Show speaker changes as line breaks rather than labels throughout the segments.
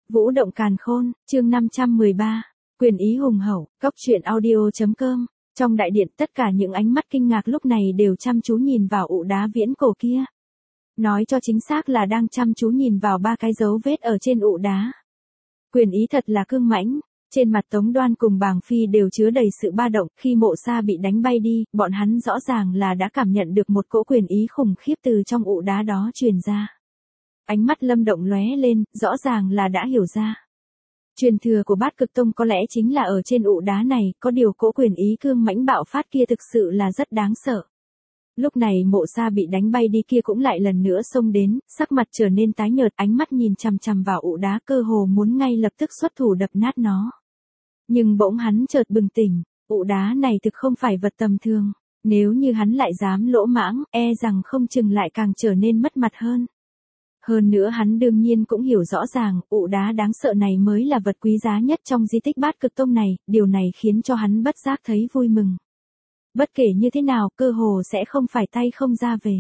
Vũ động càn khôn, chương 513. Quyền ý hùng hậu, góc truyện audio.com. Trong đại điện tất cả những ánh mắt kinh ngạc lúc này đều chăm chú nhìn vào ụ đá viễn cổ kia. Nói cho chính xác là đang chăm chú nhìn vào ba cái dấu vết ở trên ụ đá. Quyền ý thật là cương mãnh. Trên mặt Tống Đoan cùng Bàng Phi đều chứa đầy sự ba động, khi Mộ Sa bị đánh bay đi, bọn hắn rõ ràng là đã cảm nhận được một cỗ quyền ý khủng khiếp từ trong ụ đá đó truyền ra. Ánh mắt Lâm Động lóe lên, rõ ràng là đã hiểu ra. Truyền thừa của Bát Cực Tông có lẽ chính là ở trên ụ đá này, có điều cỗ quyền ý cương mãnh bạo phát kia thực sự là rất đáng sợ. Lúc này Mộ Sa bị đánh bay đi kia cũng lại lần nữa xông đến, sắc mặt trở nên tái nhợt, ánh mắt nhìn chằm chằm vào ụ đá, cơ hồ muốn ngay lập tức xuất thủ đập nát nó. Nhưng bỗng hắn chợt bừng tỉnh, ụ đá này thực không phải vật tầm thường, nếu như hắn lại dám lỗ mãng, e rằng không chừng lại càng trở nên mất mặt hơn. Hơn nữa hắn đương nhiên cũng hiểu rõ ràng, ụ đá đáng sợ này mới là vật quý giá nhất trong di tích Bát Cực Tông này, điều này khiến cho hắn bất giác thấy vui mừng. Bất kể như thế nào, cơ hồ sẽ không phải tay không ra về.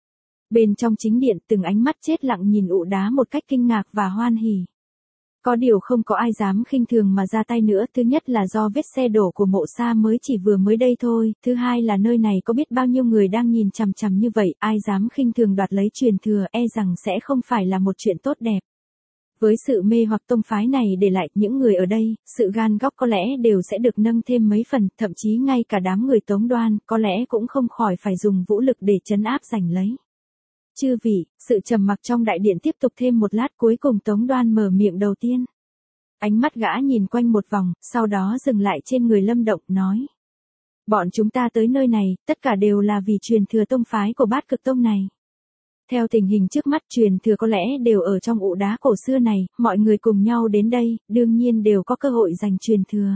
Bên trong chính điện, từng ánh mắt chết lặng nhìn ụ đá một cách kinh ngạc và hoan hỉ. Có điều không có ai dám khinh thường mà ra tay nữa, thứ nhất là do vết xe đổ của Mộ Sa mới chỉ vừa mới đây thôi, thứ hai là nơi này có biết bao nhiêu người đang nhìn chằm chằm như vậy, ai dám khinh thường đoạt lấy truyền thừa e rằng sẽ không phải là một chuyện tốt đẹp. Với sự mê hoặc tông phái này để lại những người ở đây, sự gan góc có lẽ đều sẽ được nâng thêm mấy phần, thậm chí ngay cả đám người Tống Đoan có lẽ cũng không khỏi phải dùng vũ lực để trấn áp giành lấy. Chư vị, sự trầm mặc trong đại điện tiếp tục thêm một lát, cuối cùng Tống Đoan mở miệng đầu tiên. Ánh mắt gã nhìn quanh một vòng, sau đó dừng lại trên người Lâm Động, nói. Bọn chúng ta tới nơi này, tất cả đều là vì truyền thừa tông phái của Bát Cực Tông này. Theo tình hình trước mắt, truyền thừa có lẽ đều ở trong ụ đá cổ xưa này, mọi người cùng nhau đến đây, đương nhiên đều có cơ hội giành truyền thừa.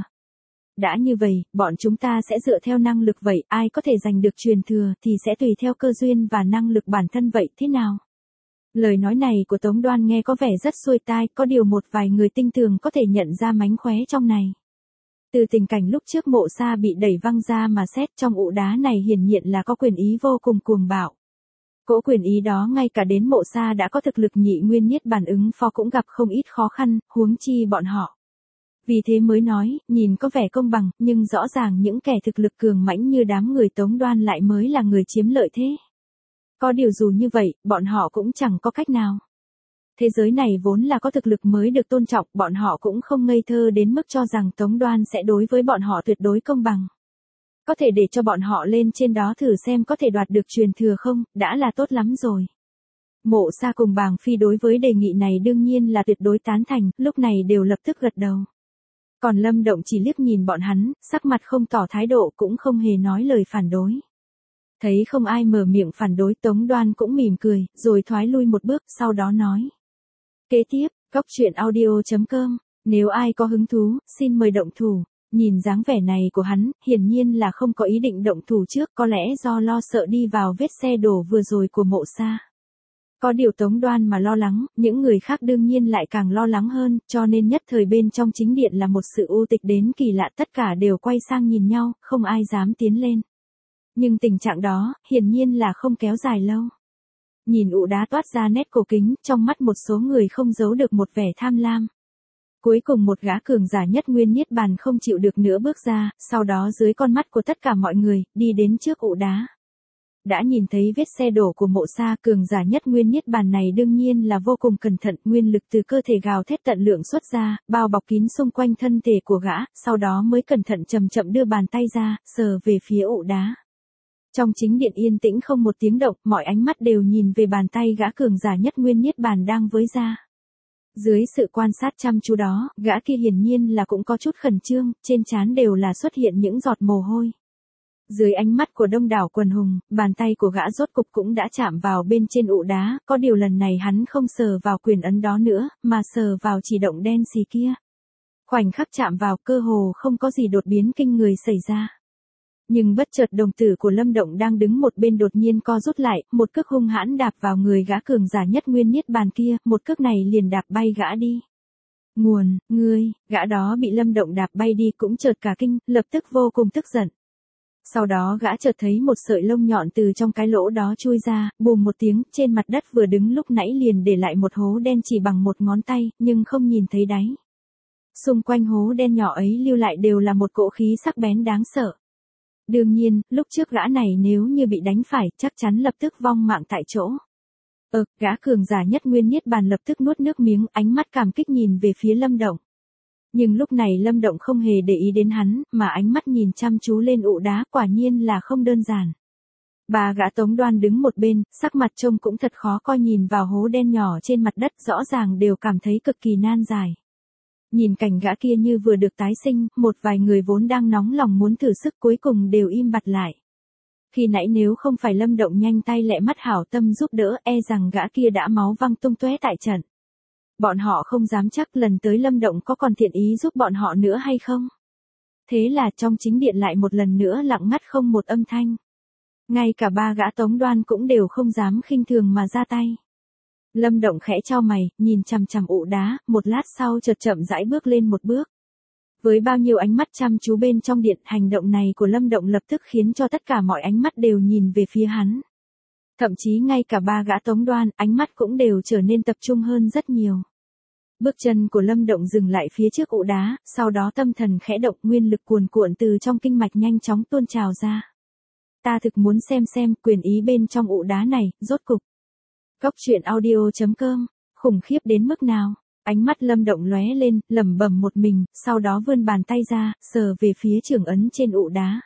Đã như vậy, bọn chúng ta sẽ dựa theo năng lực vậy, ai có thể giành được truyền thừa thì sẽ tùy theo cơ duyên và năng lực bản thân vậy, thế nào? Lời nói này của Tống Đoan nghe có vẻ rất xuôi tai, có điều một vài người tinh tường có thể nhận ra mánh khóe trong này. Từ tình cảnh lúc trước Mộ Sa bị đẩy văng ra mà xét, trong ụ đá này hiển nhiên là có quyền ý vô cùng cuồng bạo. Cỗ quyền ý đó ngay cả đến Mộ Sa đã có thực lực nhị nguyên niết bàn ứng phó cũng gặp không ít khó khăn, huống chi bọn họ. Vì thế mới nói, nhìn có vẻ công bằng, nhưng rõ ràng những kẻ thực lực cường mãnh như đám người Tống Đoan lại mới là người chiếm lợi thế. Có điều dù như vậy, bọn họ cũng chẳng có cách nào. Thế giới này vốn là có thực lực mới được tôn trọng, bọn họ cũng không ngây thơ đến mức cho rằng Tống Đoan sẽ đối với bọn họ tuyệt đối công bằng. Có thể để cho bọn họ lên trên đó thử xem có thể đoạt được truyền thừa không, đã là tốt lắm rồi. Mộ Sa cùng Bàng Phi đối với đề nghị này đương nhiên là tuyệt đối tán thành, lúc này đều lập tức gật đầu. Còn Lâm Động chỉ liếc nhìn bọn hắn, sắc mặt không tỏ thái độ, cũng không hề nói lời phản đối. Thấy không ai mở miệng phản đối, Tống Đoan cũng mỉm cười, rồi thoái lui một bước, sau đó nói. Kế tiếp, góc truyện audio.com, nếu ai có hứng thú, xin mời động thủ. Nhìn dáng vẻ này của hắn, hiển nhiên là không có ý định động thủ trước, có lẽ do lo sợ đi vào vết xe đổ vừa rồi của Mộ Sa. Có điều Tống Đoan mà lo lắng, những người khác đương nhiên lại càng lo lắng hơn, cho nên nhất thời bên trong chính điện là một sự u tịch đến kỳ lạ, tất cả đều quay sang nhìn nhau, không ai dám tiến lên. Nhưng tình trạng đó, hiển nhiên là không kéo dài lâu. Nhìn ụ đá toát ra nét cổ kính, trong mắt một số người không giấu được một vẻ tham lam. Cuối cùng một gã cường giả nhất nguyên niết bàn không chịu được nữa bước ra, sau đó dưới con mắt của tất cả mọi người, đi đến trước ụ đá. Đã nhìn thấy vết xe đổ của Mộ Sa, cường giả nhất nguyên niết bàn này đương nhiên là vô cùng cẩn thận, nguyên lực từ cơ thể gào thét tận lượng xuất ra, bao bọc kín xung quanh thân thể của gã, sau đó mới cẩn thận chậm chậm đưa bàn tay ra, sờ về phía ụ đá. Trong chính điện yên tĩnh không một tiếng động, mọi ánh mắt đều nhìn về bàn tay gã cường giả nhất nguyên niết bàn đang với ra. Dưới sự quan sát chăm chú đó, gã kia hiển nhiên là cũng có chút khẩn trương, trên trán đều là xuất hiện những giọt mồ hôi. Dưới ánh mắt của đông đảo quần hùng, bàn tay của gã rốt cục cũng đã chạm vào bên trên ụ đá, có điều lần này hắn không sờ vào quyền ấn đó nữa, mà sờ vào chỉ động đen xì kia. Khoảnh khắc chạm vào, cơ hồ không có gì đột biến kinh người xảy ra. Nhưng bất chợt đồng tử của Lâm Động đang đứng một bên đột nhiên co rút lại, một cước hung hãn đạp vào người gã cường giả nhất nguyên niết bàn kia, một cước này liền đạp bay gã đi. Ngươi, gã đó bị Lâm Động đạp bay đi cũng chợt cả kinh, lập tức vô cùng tức giận. Sau đó gã chợt thấy một sợi lông nhọn từ trong cái lỗ đó chui ra, bùm một tiếng, trên mặt đất vừa đứng lúc nãy liền để lại một hố đen chỉ bằng một ngón tay, nhưng không nhìn thấy đáy. Xung quanh hố đen nhỏ ấy lưu lại đều là một cỗ khí sắc bén đáng sợ. Đương nhiên, lúc trước gã này nếu như bị đánh phải, chắc chắn lập tức vong mạng tại chỗ. Gã cường giả nhất nguyên niết bàn lập tức nuốt nước miếng, ánh mắt cảm kích nhìn về phía Lâm Động. Nhưng lúc này Lâm Động không hề để ý đến hắn, mà ánh mắt nhìn chăm chú lên ụ đá, quả nhiên là không đơn giản. Ba gã Tống Đoan đứng một bên, sắc mặt trông cũng thật khó coi, nhìn vào hố đen nhỏ trên mặt đất, rõ ràng đều cảm thấy cực kỳ nan giải. Nhìn cảnh gã kia như vừa được tái sinh, một vài người vốn đang nóng lòng muốn thử sức cuối cùng đều im bặt lại. Khi nãy nếu không phải Lâm Động nhanh tay lẹ mắt hảo tâm giúp đỡ, e rằng gã kia đã máu văng tung tóe tại trận. Bọn họ không dám chắc lần tới Lâm Động có còn thiện ý giúp bọn họ nữa hay không. Thế là trong chính điện lại một lần nữa lặng ngắt không một âm thanh. Ngay cả ba gã Tống Đoan cũng đều không dám khinh thường mà ra tay. Lâm Động khẽ chau mày, nhìn chằm chằm ụ đá, một lát sau chợt chậm rãi bước lên một bước. Với bao nhiêu ánh mắt chăm chú bên trong điện, hành động này của Lâm Động lập tức khiến cho tất cả mọi ánh mắt đều nhìn về phía hắn. Thậm chí ngay cả ba gã Tống Đoan, ánh mắt cũng đều trở nên tập trung hơn rất nhiều. Bước chân của Lâm Động dừng lại phía trước ụ đá, sau đó tâm thần khẽ động, nguyên lực cuồn cuộn từ trong kinh mạch nhanh chóng tuôn trào ra. Ta thực muốn xem quyền ý bên trong ụ đá này, rốt cục. Góc truyện audio.com, khủng khiếp đến mức nào? Ánh mắt Lâm Động lóe lên, lẩm bẩm một mình, sau đó vươn bàn tay ra, sờ về phía trưởng ấn trên ụ đá.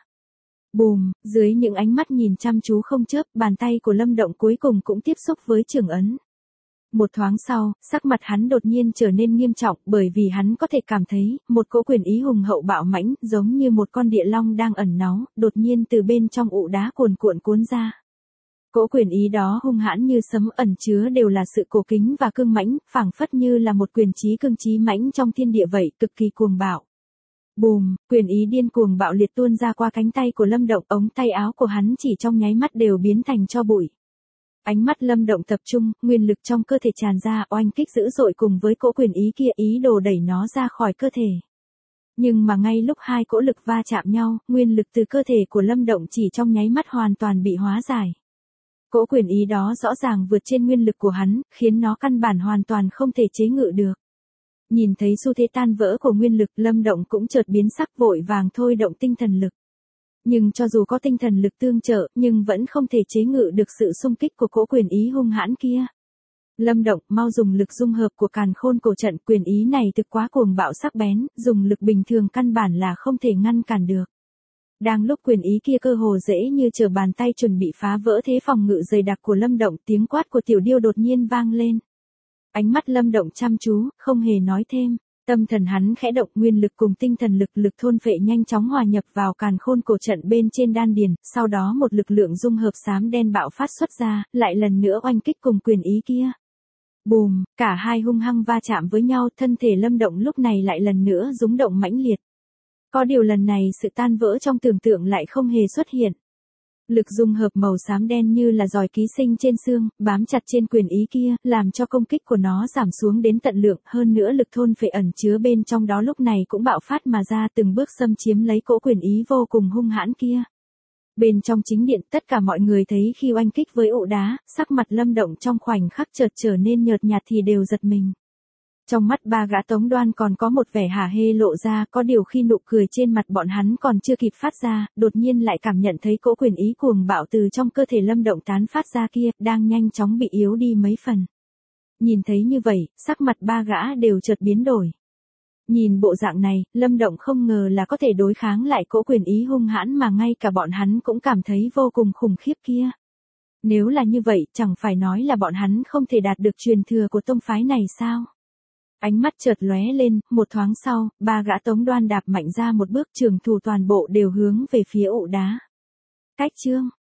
Bùm, dưới những ánh mắt nhìn chăm chú không chớp, bàn tay của Lâm Động cuối cùng cũng tiếp xúc với trưởng ấn. Một thoáng sau, sắc mặt hắn đột nhiên trở nên nghiêm trọng, bởi vì hắn có thể cảm thấy, một cỗ quyền ý hùng hậu bạo mãnh, giống như một con địa long đang ẩn náu, đột nhiên từ bên trong ụ đá cuồn cuộn cuốn ra. Cỗ quyền ý đó hung hãn như sấm, ẩn chứa đều là sự cổ kính và cương mãnh, phảng phất như là một quyền chí cương chí mãnh trong thiên địa vậy, cực kỳ cuồng bạo. Bùm, quyền ý điên cuồng bạo liệt tuôn ra qua cánh tay của Lâm Động, ống tay áo của hắn chỉ trong nháy mắt đều biến thành tro bụi. Ánh mắt Lâm Động tập trung, nguyên lực trong cơ thể tràn ra, oanh kích dữ dội cùng với cỗ quyền ý kia, ý đồ đẩy nó ra khỏi cơ thể. Nhưng mà ngay lúc hai cỗ lực va chạm nhau, nguyên lực từ cơ thể của Lâm Động chỉ trong nháy mắt hoàn toàn bị hóa giải. Cỗ quyền ý đó rõ ràng vượt trên nguyên lực của hắn, khiến nó căn bản hoàn toàn không thể chế ngự được. Nhìn thấy xu thế tan vỡ của nguyên lực, Lâm Động cũng chợt biến sắc, vội vàng thôi động tinh thần lực. Nhưng cho dù có tinh thần lực tương trợ, nhưng vẫn không thể chế ngự được sự xung kích của cỗ quyền ý hung hãn kia. Lâm Động, mau dùng lực dung hợp của càn khôn cổ trận, quyền ý này thực quá cuồng bạo sắc bén, dùng lực bình thường căn bản là không thể ngăn cản được. Đang lúc quyền ý kia cơ hồ dễ như trở bàn tay chuẩn bị phá vỡ thế phòng ngự dày đặc của Lâm Động, tiếng quát của Tiểu Điêu đột nhiên vang lên. Ánh mắt Lâm Động chăm chú, không hề nói thêm. Tâm thần hắn khẽ động, nguyên lực cùng tinh thần lực thôn phệ nhanh chóng hòa nhập vào càn khôn cổ trận bên trên đan điền, sau đó một lực lượng dung hợp xám đen bạo phát xuất ra, lại lần nữa oanh kích cùng quyền ý kia. Bùm, cả hai hung hăng va chạm với nhau, thân thể Lâm Động lúc này lại lần nữa rúng động mãnh liệt. Có điều lần này sự tan vỡ trong tưởng tượng lại không hề xuất hiện. Lực dung hợp màu xám đen như là giòi ký sinh trên xương, bám chặt trên quyền ý kia, làm cho công kích của nó giảm xuống đến tận lượng, hơn nữa lực thôn phệ ẩn chứa bên trong đó lúc này cũng bạo phát mà ra, từng bước xâm chiếm lấy cỗ quyền ý vô cùng hung hãn kia. Bên trong chính điện, tất cả mọi người thấy khi oanh kích với ụ đá, sắc mặt Lâm Động trong khoảnh khắc chợt trở nên nhợt nhạt thì đều giật mình. Trong mắt ba gã Tống Đoan còn có một vẻ hả hê lộ ra, có điều khi nụ cười trên mặt bọn hắn còn chưa kịp phát ra, đột nhiên lại cảm nhận thấy cỗ quyền ý cuồng bạo từ trong cơ thể Lâm Động tán phát ra kia, đang nhanh chóng bị yếu đi mấy phần. Nhìn thấy như vậy, sắc mặt ba gã đều chợt biến đổi. Nhìn bộ dạng này, Lâm Động không ngờ là có thể đối kháng lại cỗ quyền ý hung hãn mà ngay cả bọn hắn cũng cảm thấy vô cùng khủng khiếp kia. Nếu là như vậy, chẳng phải nói là bọn hắn không thể đạt được truyền thừa của tông phái này sao? Ánh mắt chợt lóe lên, một thoáng sau, ba gã Tống Đoan đạp mạnh ra một bước, trường thủ toàn bộ đều hướng về phía ụ đá. Cách chương